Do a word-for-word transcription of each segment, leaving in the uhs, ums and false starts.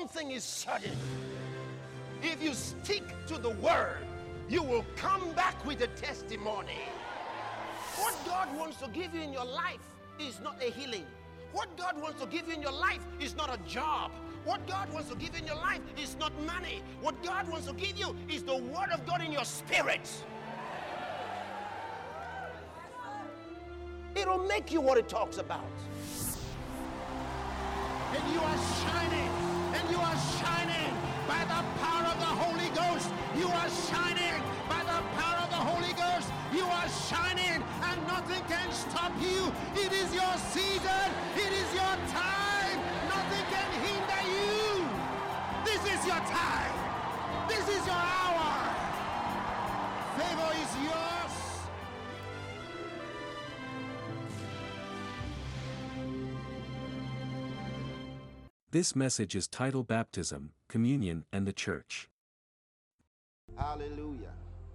thing is certain. If you stick to the word, you will come back with a testimony. What God wants to give you in your life is not a healing. What God wants to give you in your life is not a job. What God wants to give you in your life is not money. What God wants to give you is the word of God in your spirit. It'll make you what it talks about. And you are shining, and you are shining by the power of the Holy Ghost. You are shining by the power of the Holy Ghost. You are shining, and nothing can stop you. It is your season. It is your time. Nothing can hinder you. This is your time. This is your hour. Favor is yours. This message is titled Baptism, Communion, and the Church. Hallelujah.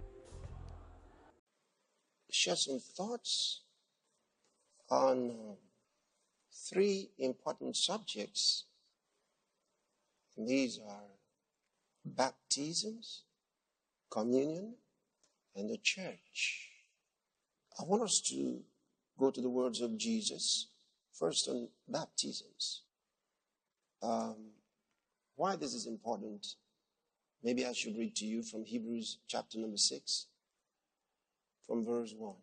Share some thoughts on uh, three important subjects. And these are baptisms, communion, and the church. I want us to go to the words of Jesus, first on baptisms. Um, why this is important, maybe I should read to you from Hebrews chapter number six, from verse one.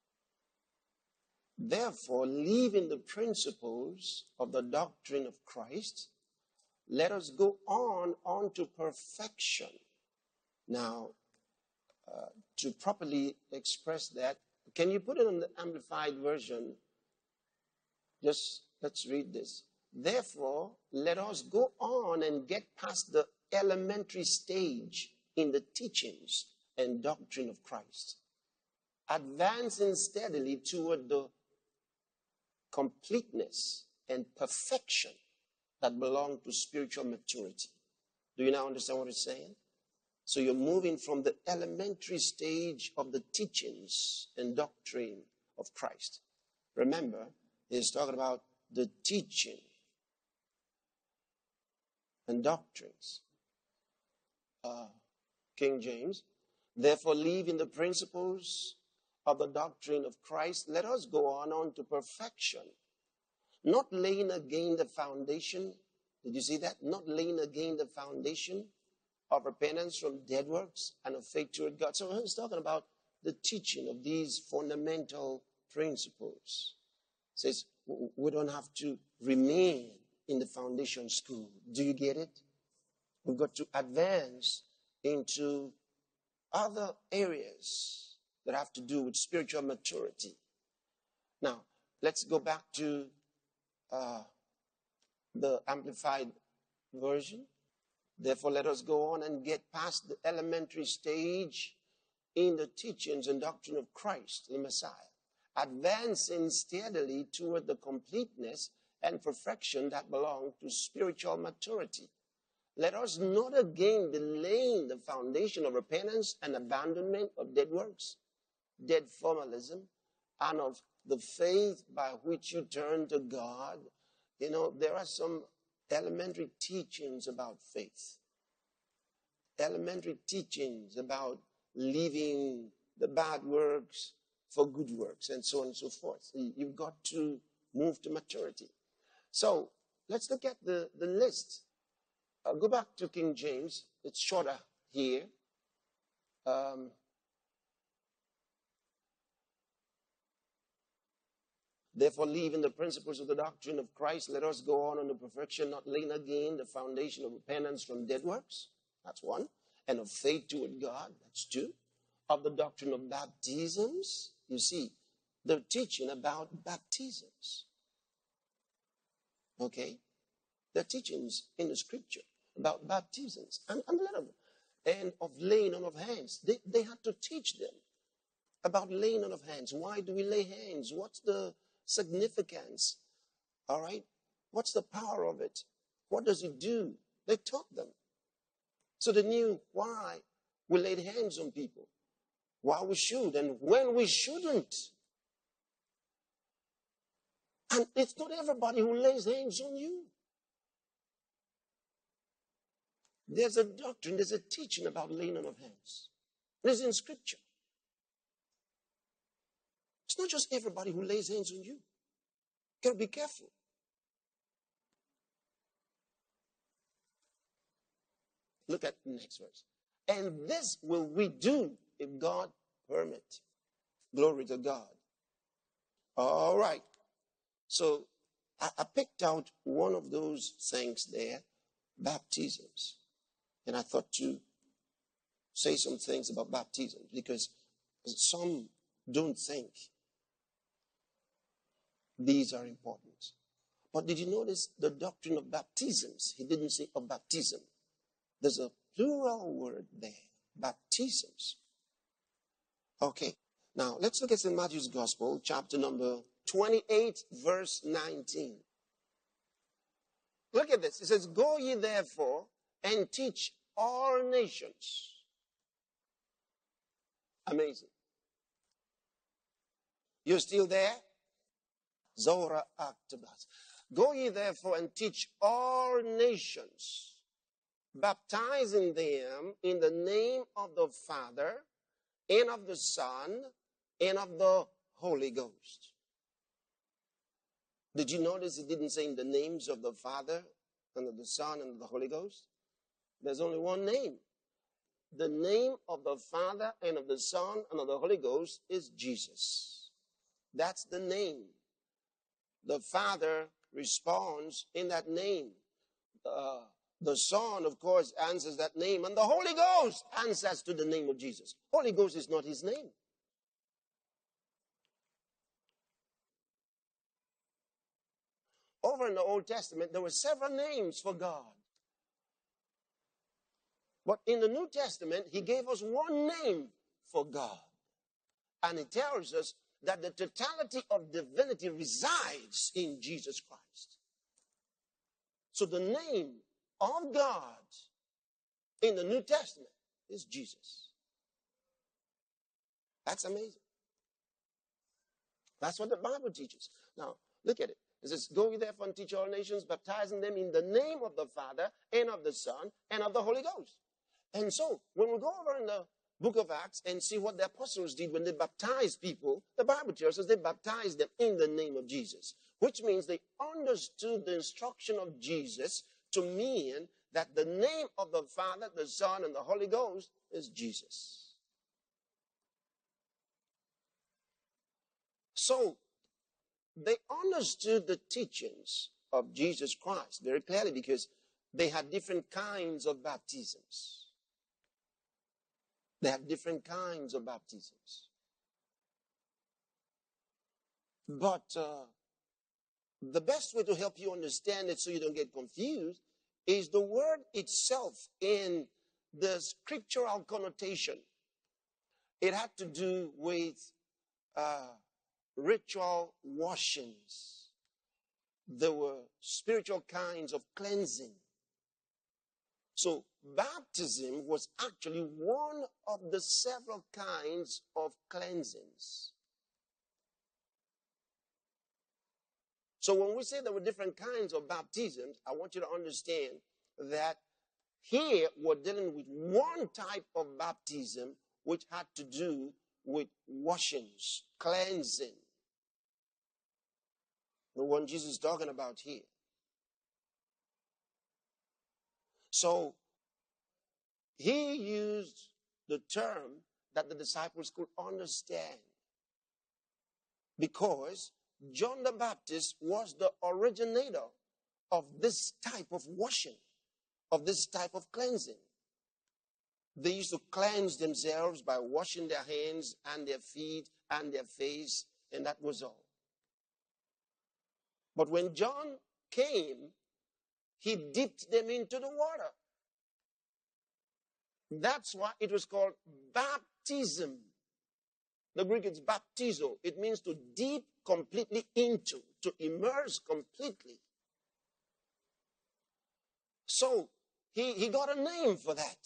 Therefore, leaving the principles of the doctrine of Christ, let us go on unto perfection. Now, uh, to properly express that, can you put it on the Amplified Version? Just let's read this. Therefore, let us go on and get past the elementary stage in the teachings and doctrine of Christ, advancing steadily toward the completeness and perfection that belong to spiritual maturity. Do you now understand what it's saying? So you're moving from the elementary stage of the teachings and doctrine of Christ. Remember, he's talking about the teaching and doctrines. Uh, King James, therefore leaving the principles of the doctrine of Christ, let us go on, on to perfection, not laying again the foundation. Did you see that? Not laying again the foundation of repentance from dead works and of faith toward God. So he's talking about the teaching of these fundamental principles. It says we don't have to remain in the foundation school. Do you get it? We've got to advance into other areas that have to do with spiritual maturity. Now, let's go back to uh, the Amplified Version. Therefore, let us go on and get past the elementary stage in the teachings and doctrine of Christ, the Messiah, advancing steadily toward the completeness and perfection that belong to spiritual maturity. Let us not again be laying the foundation of repentance and abandonment of dead works, dead formalism, and of the faith by which you turn to God. You know, there are some elementary teachings about faith, elementary teachings about leaving the bad works for good works, and so on and so forth. You've got to move to maturity. So let's look at the, the list. I'll go back to King James. It's shorter here. Um, Therefore, leaving the principles of the doctrine of Christ, let us go on unto perfection, not laying again the foundation of repentance from dead works. That's one. And of faith toward God. That's two. Of the doctrine of baptisms. You see, they're teaching about baptisms. Okay? They're teachings in the scripture about baptisms. And, and, a lot of, and of laying on of hands. They, they had to teach them about laying on of hands. Why do we lay hands? What's the significance? All right? What's the power of it? What does it do? They taught them. So they knew why we laid hands on people, why we should, and when we shouldn't. And it's not everybody who lays hands on you. There's a doctrine, there's a teaching about laying on of hands. It's in Scripture. It's not just everybody who lays hands on you. You got to be careful. Look at the next verse. And this will we do if God permit. Glory to God. All right. So I, I picked out one of those things there, baptisms. And I thought to say some things about baptism because some don't think these are important. But did you notice the doctrine of baptisms? He didn't say of baptism. There's a plural word there, baptisms. Okay, now let's look at Saint Matthew's Gospel, chapter number twenty-eight, verse nineteen. Look at this. It says, go ye therefore and teach all nations. Amazing. You're still there? Zora Actabas. Go ye therefore and teach all nations, baptizing them in the name of the Father, and of the Son, and of the Holy Ghost. Did you notice it didn't say in the names of the Father, and of the Son, and of the Holy Ghost? There's only one name. The name of the Father, and of the Son, and of the Holy Ghost is Jesus. That's the name. The Father responds in that name. Uh, the Son, of course, answers that name. And the Holy Ghost answers to the name of Jesus. Holy Ghost is not his name. Over in the Old Testament, there were several names for God. But in the New Testament, he gave us one name for God. And it tells us that the totality of divinity resides in Jesus Christ. So the name of God in the New Testament is Jesus. That's amazing. That's what the Bible teaches. Now, look at it. It says, go ye therefore and teach all nations, baptizing them in the name of the Father, and of the Son, and of the Holy Ghost. And so, when we go over in the book of Acts and see what the apostles did when they baptized people, the Bible tells us they baptized them in the name of Jesus, which means they understood the instruction of Jesus to mean that the name of the Father, the Son, and the Holy Ghost is Jesus. So, they understood the teachings of Jesus Christ very clearly because they had different kinds of baptisms. They have different kinds of baptisms. But uh, the best way to help you understand it so you don't get confused is the word itself in the scriptural connotation. It had to do with uh, ritual washings. There were spiritual kinds of cleansing. So baptism was actually one of the several kinds of cleansings. So when we say there were different kinds of baptisms, I want you to understand that here we're dealing with one type of baptism which had to do with washings, cleansing. The one Jesus is talking about here. So, he used the term that the disciples could understand because John the Baptist was the originator of this type of washing, of this type of cleansing. They used to cleanse themselves by washing their hands and their feet and their face, and that was all. But when John came, he dipped them into the water. That's why it was called baptism. The Greek is baptizo. It means to dip completely into, to immerse completely. So he, he got a name for that.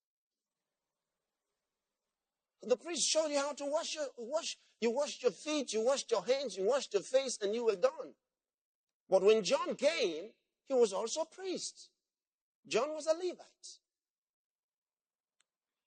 The priest showed you how to wash your wash. You washed your feet, you washed your hands, you washed your face, and you were done. But when John came, he was also a priest. John was a Levite.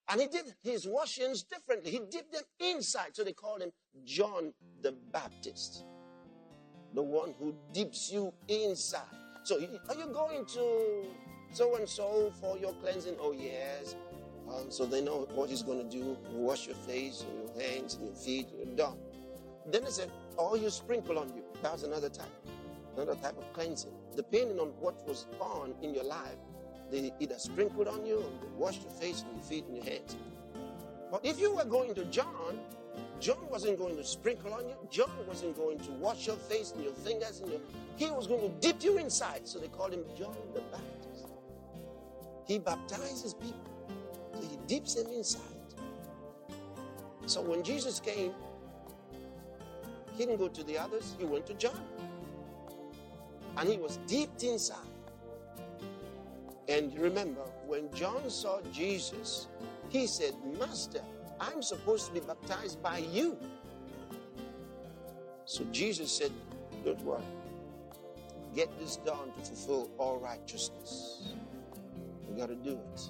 And he did his washings differently. He dipped them inside. So they called him John the Baptist. The one who dips you inside. So are you going to so-and-so for your cleansing? Oh, yes. Um, so they know what he's going to do. You wash your face, and your hands, and your feet, and you're done. Then they said, oh, you sprinkle on you. That was another type. Another type of cleansing. Depending on what was on in your life, they either sprinkled on you, or they washed your face, and your feet, and your hands. But if you were going to John, John wasn't going to sprinkle on you. John wasn't going to wash your face and your fingers. And your, he was going to dip you inside. So they called him John the Baptist. He baptizes people. So he dips them inside. So when Jesus came, he didn't go to the others. He went to John. And he was dipped inside. And remember, when John saw Jesus, he said, Master, I'm supposed to be baptized by you. So Jesus said, don't worry. Get this done to fulfill all righteousness. You got to do it.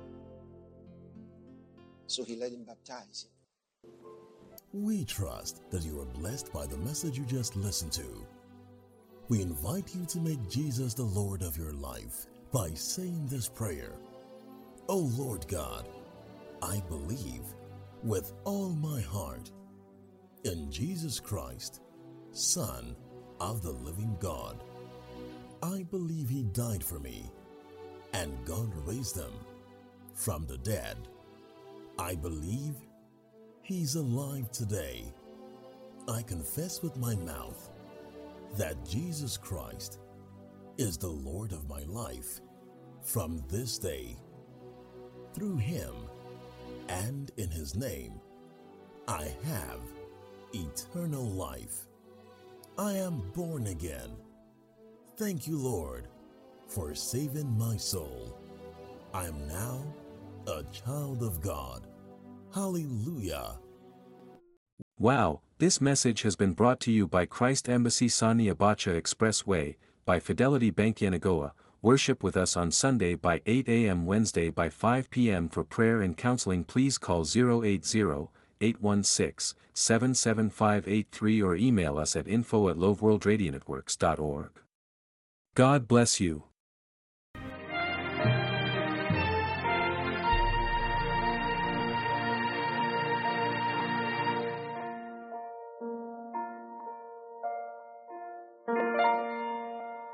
So he let him baptize him. We trust that you are blessed by the message you just listened to. We invite you to make Jesus the Lord of your life by saying this prayer. Oh Lord God, I believe with all my heart in Jesus Christ, Son of the living God. I believe he died for me and God raised him from the dead. I believe he's alive today. I confess with my mouth that Jesus Christ is the Lord of my life from this day. Through him and in his name, I have eternal life. I am born again. Thank you, Lord, for saving my soul. I am now a child of God. Hallelujah. Wow, this message has been brought to you by Christ Embassy Sani Abacha Expressway, by Fidelity Bank Yenagoa. Worship with us on Sunday by eight a m Wednesday by five p m For prayer and counseling please call zero eight zero, eight one six, seven seven five eight three or email us at info at loveworldradianetworks dot org. God bless you.